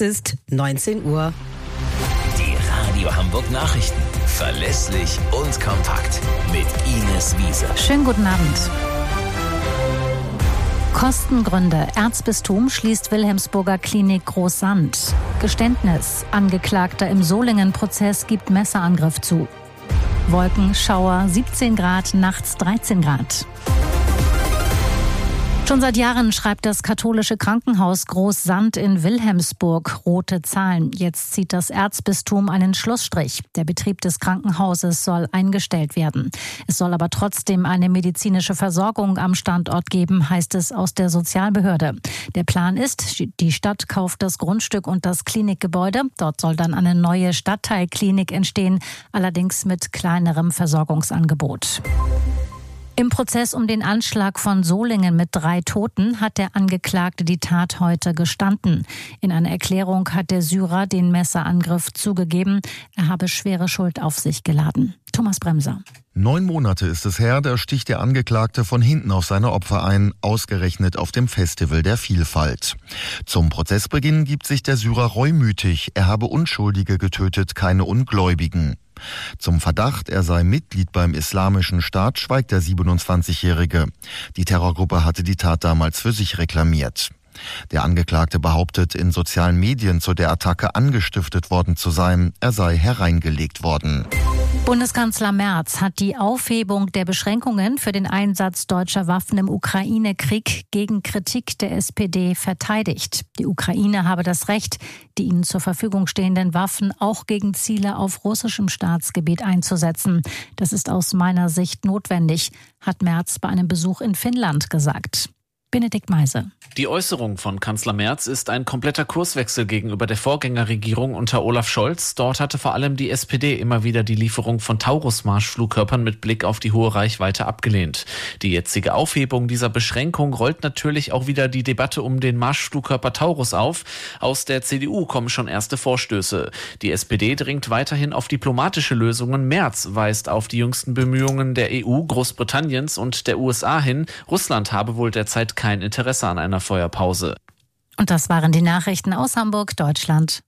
ist 19 Uhr. Die Radio Hamburg Nachrichten. Verlässlich und kompakt. Mit Ines Wiese. Schönen guten Abend. Kostengründe. Erzbistum schließt Wilhelmsburger Klinik Großsand. Geständnis. Angeklagter im Solingen-Prozess gibt Messerangriff zu. Wolken, Schauer, 17 Grad, nachts 13 Grad. Schon seit Jahren schreibt das katholische Krankenhaus Großsand in Wilhelmsburg rote Zahlen. Jetzt zieht das Erzbistum einen Schlussstrich. Der Betrieb des Krankenhauses soll eingestellt werden. Es soll aber trotzdem eine medizinische Versorgung am Standort geben, heißt es aus der Sozialbehörde. Der Plan ist, die Stadt kauft das Grundstück und das Klinikgebäude. Dort soll dann eine neue Stadtteilklinik entstehen, allerdings mit kleinerem Versorgungsangebot. Im Prozess um den Anschlag von Solingen mit 3 Toten hat der Angeklagte die Tat heute gestanden. In einer Erklärung hat der Syrer den Messerangriff zugegeben. Er habe schwere Schuld auf sich geladen. Thomas Bremser. 9 Monate ist es her, da sticht der Angeklagte von hinten auf seine Opfer ein, ausgerechnet auf dem Festival der Vielfalt. Zum Prozessbeginn gibt sich der Syrer reumütig, er habe Unschuldige getötet, keine Ungläubigen. Zum Verdacht, er sei Mitglied beim Islamischen Staat, schweigt der 27-Jährige. Die Terrorgruppe hatte die Tat damals für sich reklamiert. Der Angeklagte behauptet, in sozialen Medien zu der Attacke angestiftet worden zu sein. Er sei hereingelegt worden. Bundeskanzler Merz hat die Aufhebung der Beschränkungen für den Einsatz deutscher Waffen im Ukraine-Krieg gegen Kritik der SPD verteidigt. Die Ukraine habe das Recht, die ihnen zur Verfügung stehenden Waffen auch gegen Ziele auf russischem Staatsgebiet einzusetzen. Das ist aus meiner Sicht notwendig, hat Merz bei einem Besuch in Finnland gesagt. Benedikt Meise. Die Äußerung von Kanzler Merz ist ein kompletter Kurswechsel gegenüber der Vorgängerregierung unter Olaf Scholz. Dort hatte vor allem die SPD immer wieder die Lieferung von Taurus-Marschflugkörpern mit Blick auf die hohe Reichweite abgelehnt. Die jetzige Aufhebung dieser Beschränkung rollt natürlich auch wieder die Debatte um den Marschflugkörper Taurus auf. Aus der CDU kommen schon erste Vorstöße. Die SPD dringt weiterhin auf diplomatische Lösungen. Merz weist auf die jüngsten Bemühungen der EU, Großbritanniens und der USA hin. Russland habe wohl derzeit kein Interesse an einer Feuerpause. Und das waren die Nachrichten aus Hamburg, Deutschland